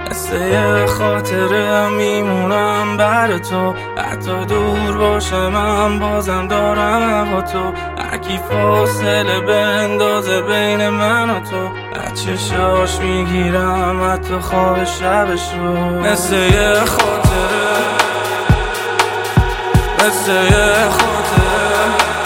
مثل یه خاطره میمونم بر تو، حتی دور باشه من بازم دارم با تو. هرکی فاصله بندازه بین من و تو، از چشاش میگیرم حتی خواب شبشو. مثل یه خاطره، مثل یه خاطره،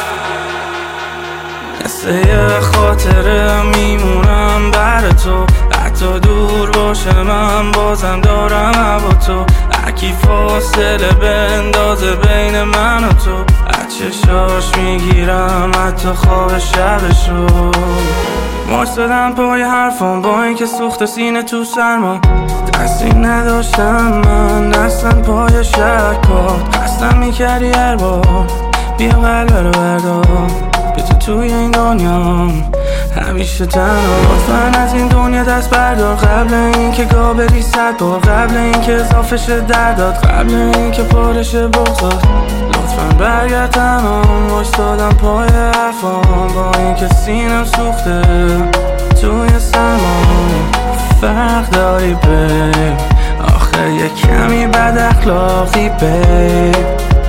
مثل یه خاطره میمونم بر تو، حتی دور باشه من بازم دارم با تو. هرکی فاصله بندازه بین من و تو، از چشاش میگیرم حتی خواب شبشو. ماش دادم پای حرفام با اینکه سوخت سینه تو سرما، دستی نداشتم من اصلا پای شکات. خستم میکردی هر بار بیا قلبه رو بردار، بیا تو توی این دنیا همیشه تنها. لطفاً از این دنیا دست بردار قبل اینکه گاه بری 100 بار، قبل اینکه اضافه شه درداد، قبل اینکه پارشه بغضات. لطفاً برگرد تمام، وایستادم پای حرفام با اینکه سینم سوخته توی سرما. فرق داری بیب، آخه یه کمی بد اخلاقی بیب.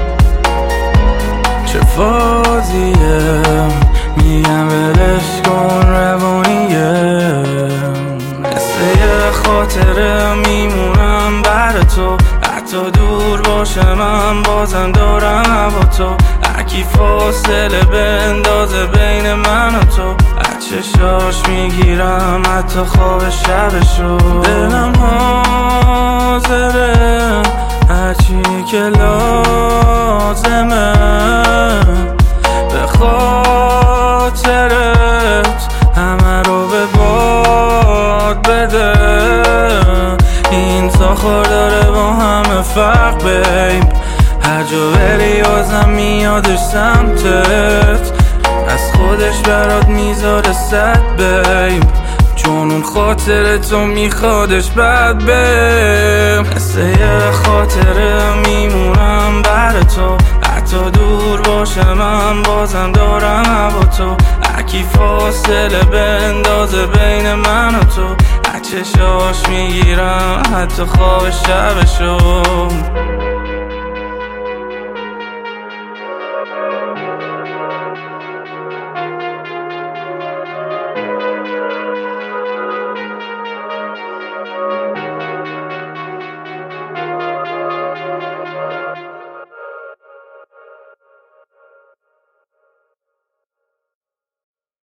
چه فازیه میگم ولش کن روانیه. مثل یه خاطره میمونم بر تو، حتی دور باشه من بازم دارم با تو. هرکی فاصله بندازه بین من و تو، از چشاش میگیرم حتی خواب شبشو. دلم حاضره هرچی که لازمه به خاطرت همه رو به باد بده. این ساخور داره با همه فرق بیب، هر جا بری آزم میادش سمتت، از خودش برات میذاره 100 بیب، چون اون خاطره تو میخوادش بد بیب. مثل یه خاطره میمونم بر تو، حتی دور باشه من بازم دارم با تو. هرکی فاصله بندازه بین من و تو، از چشاش میگیرم حتی خواب شبشو.